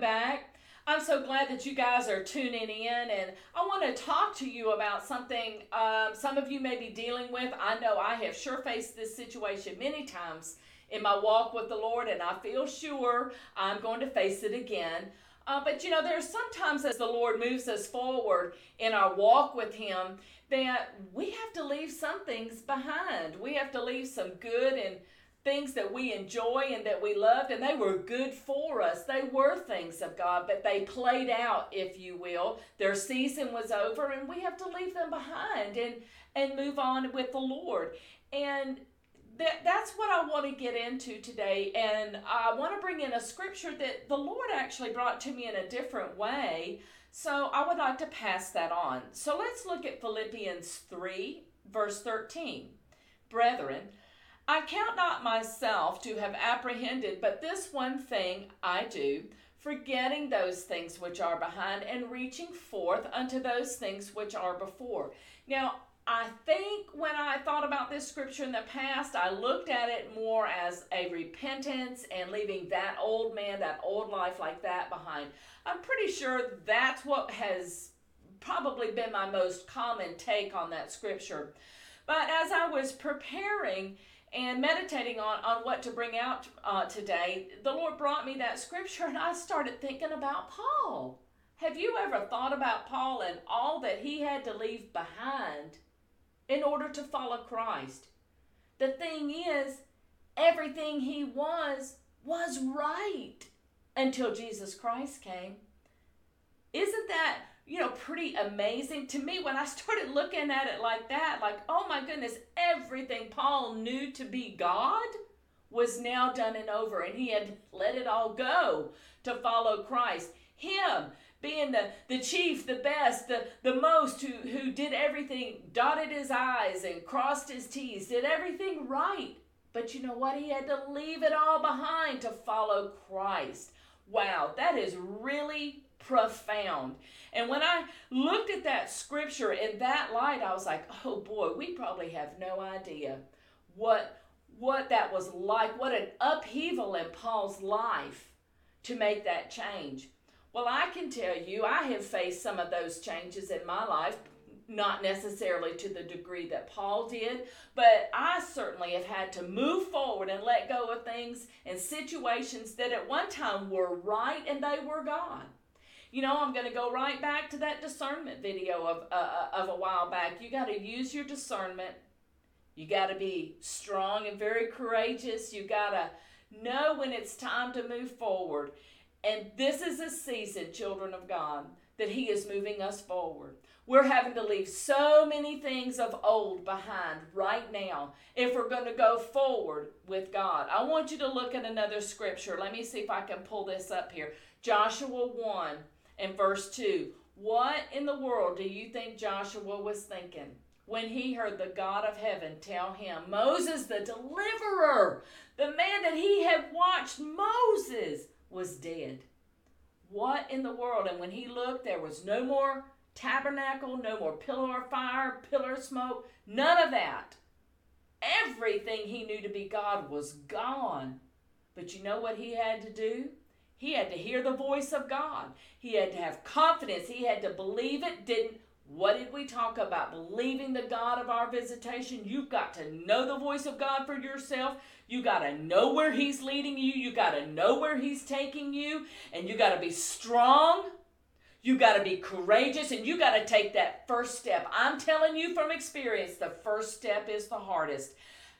back. I'm so glad that you guys are tuning in, and I want to talk to you about something some of you may be dealing with. I know I have sure faced this situation many times in my walk with the Lord, and I feel sure I'm going to face it again. But there's sometimes as the Lord moves us forward in our walk with Him that we have to leave some things behind. We have to leave some good and things that we enjoy and that we loved, and they were good for us. They were things of God, but they played out, if you will. Their season was over, and we have to leave them behind and move on with the Lord. And that's what I want to get into today. And I want to bring in a scripture that the Lord actually brought to me in a different way. So I would like to pass that on. So let's look at Philippians 3, verse 13. Brethren, I count not myself to have apprehended, but this one thing I do, forgetting those things which are behind and reaching forth unto those things which are before. Now, I think when I thought about this scripture in the past, I looked at it more as a repentance and leaving that old man, that old life like that behind. I'm pretty sure that's what has probably been my most common take on that scripture. But as I was preparing and meditating on what to bring out today, the Lord brought me that scripture, and I started thinking about Paul. Have you ever thought about Paul and all that he had to leave behind in order to follow Christ? The thing is, everything he was right until Jesus Christ came. Isn't that pretty amazing to me when I started looking at it like that? Like, oh my goodness, everything Paul knew to be God was now done and over, and he had let it all go to follow Christ. Him being the chief, the best, the most, who did everything, dotted his I's and crossed his T's, did everything right. But you know what? He had to leave it all behind to follow Christ. Wow, that is really profound. And when I looked at that scripture in that light, I was like, oh boy, we probably have no idea what that was like, what an upheaval in Paul's life to make that change. Well, I can tell you, I have faced some of those changes in my life, not necessarily to the degree that Paul did, but I certainly have had to move forward and let go of things and situations that at one time were right and they were God. I'm going to go right back to that discernment video of a while back. You got to use your discernment. You got to be strong and very courageous. You got to know when it's time to move forward. And this is a season, children of God, that He is moving us forward. We're having to leave so many things of old behind right now if we're going to go forward with God. I want you to look at another scripture. Let me see if I can pull this up here. Joshua 1 and verse 2. What in the world do you think Joshua was thinking when he heard the God of heaven tell him, Moses the deliverer, the man that he had watched, Moses, was dead? What in the world? And when he looked, there was no more tabernacle, no more pillar of fire, pillar of smoke, none of that. Everything he knew to be God was gone. But you know what he had to do? He had to hear the voice of God. He had to have confidence. He had to believe it. What did we talk about? Believing the God of our visitation. You've got to know the voice of God for yourself. You got to know where He's leading you. You got to know where He's taking you. And you got to be strong. You got to be courageous. And you got to take that first step. I'm telling you from experience, the first step is the hardest.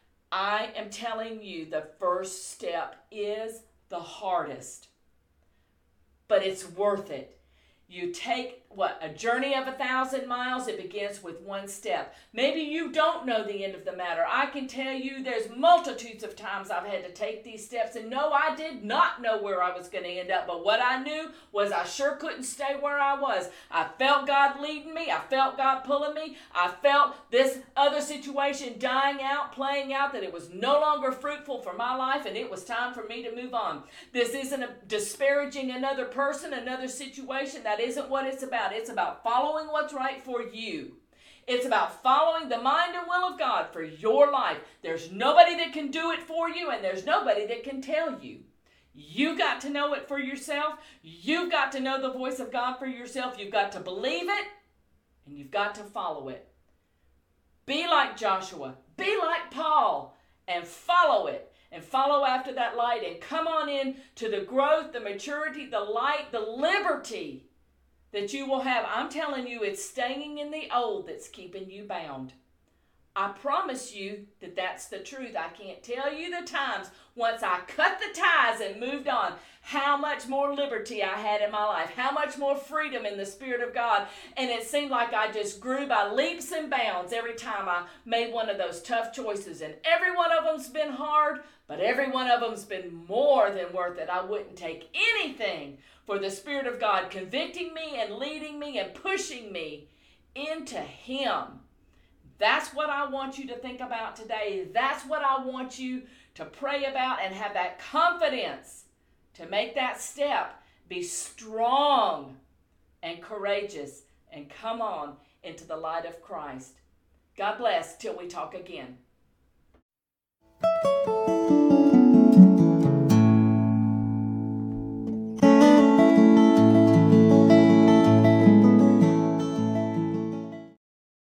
I am telling you, the first step is the hardest. But it's worth it. You take, a journey of 1,000 miles, it begins with one step. Maybe you don't know the end of the matter. I can tell you there's multitudes of times I've had to take these steps, and no, I did not know where I was going to end up, but what I knew was I sure couldn't stay where I was. I felt God leading me. I felt God pulling me. I felt this other situation dying out, playing out, that it was no longer fruitful for my life, and it was time for me to move on. This isn't disparaging another person, another situation. That isn't what it's about. It's about following what's right for you. It's about following the mind and will of God for your life. There's nobody that can do it for you, and there's nobody that can tell you. You've got to know it for yourself. You've got to know the voice of God for yourself. You've got to believe it, and you've got to follow it. Be like Joshua. Be like Paul, and follow it. And follow after that light, and come on in to the growth, the maturity, the light, the liberty that you will have. I'm telling you, it's staying in the old that's keeping you bound. I promise you that that's the truth. I can't tell you the times once I cut the ties and moved on, how much more liberty I had in my life, how much more freedom in the Spirit of God. And it seemed like I just grew by leaps and bounds every time I made one of those tough choices. And every one of them's been hard, but every one of them's been more than worth it. I wouldn't take anything for the Spirit of God convicting me and leading me and pushing me into Him. That's what I want you to think about today. That's what I want you to pray about and have that confidence to make that step. Be strong and courageous and come on into the light of Christ. God bless till we talk again.